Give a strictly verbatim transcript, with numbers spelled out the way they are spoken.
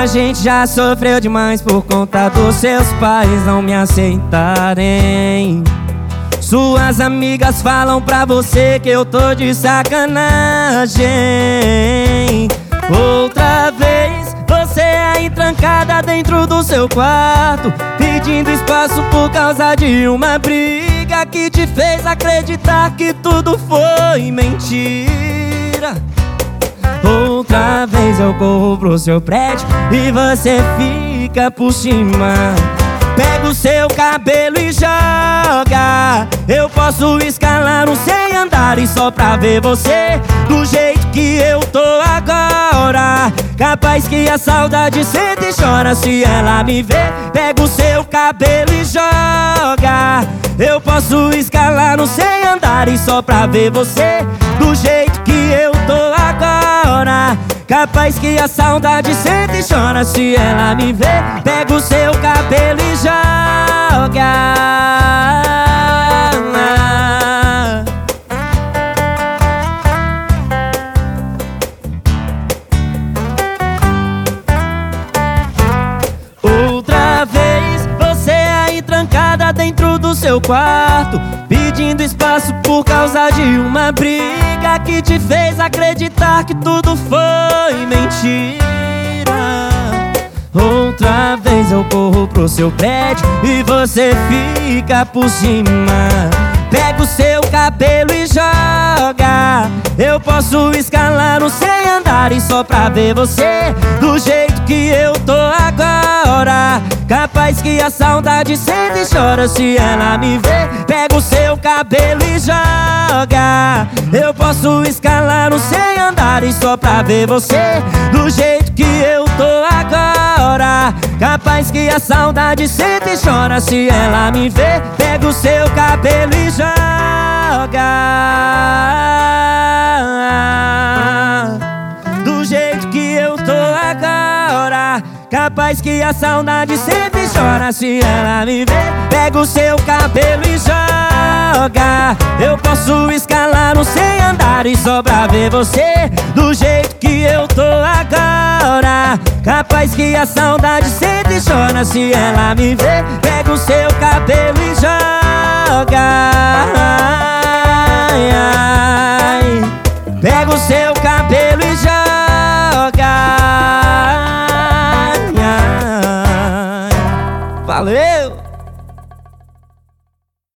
A gente já sofreu demais por conta dos seus pais não me aceitarem. Suas amigas falam pra você que eu tô de sacanagem. Outra vez você aí trancada dentro do seu quarto, pedindo espaço por causa de uma briga que te fez acreditar que tudo foi mentira. Outra vez eu corro pro seu prédio e você fica por cima. Pega o seu cabelo e joga. Eu posso escalar uns cem andares só pra ver você do jeito que eu tô agora. Capaz que a saudade sente e chora se ela me ver. Pega o seu cabelo e joga. Eu posso escalar uns cem andares só pra ver você do jeito que eu tô agora. Capaz que a saudade sente e chora se ela me ver. Pega o seu cabelo e joga. Outra vez você aí trancada dentro do seu quarto, pedindo espaço por causa de uma briga que te fez acreditar que tudo foi mentira. Outra vez eu corro pro seu prédio e você fica por cima. Pega o seu cabelo e joga. Eu posso escalar uns cem andares só pra ver você do jeito que eu tô agora. Capaz que a saudade sente e chora se ela me ver. Pega o seu cabelo e joga. Eu posso escalar uns cem andares só pra ver você do jeito que eu tô agora. Capaz que a saudade sente e chora se ela me ver. Pega o seu cabelo e joga. Do jeito que eu tô agora. Capaz que a saudade sempre chora se ela me ver. Pega o seu cabelo e joga. Eu posso escalar uns cem andares só pra ver você do jeito que eu tô agora. Capaz que a saudade sempre chora se ela me ver. Pega o seu cabelo e joga.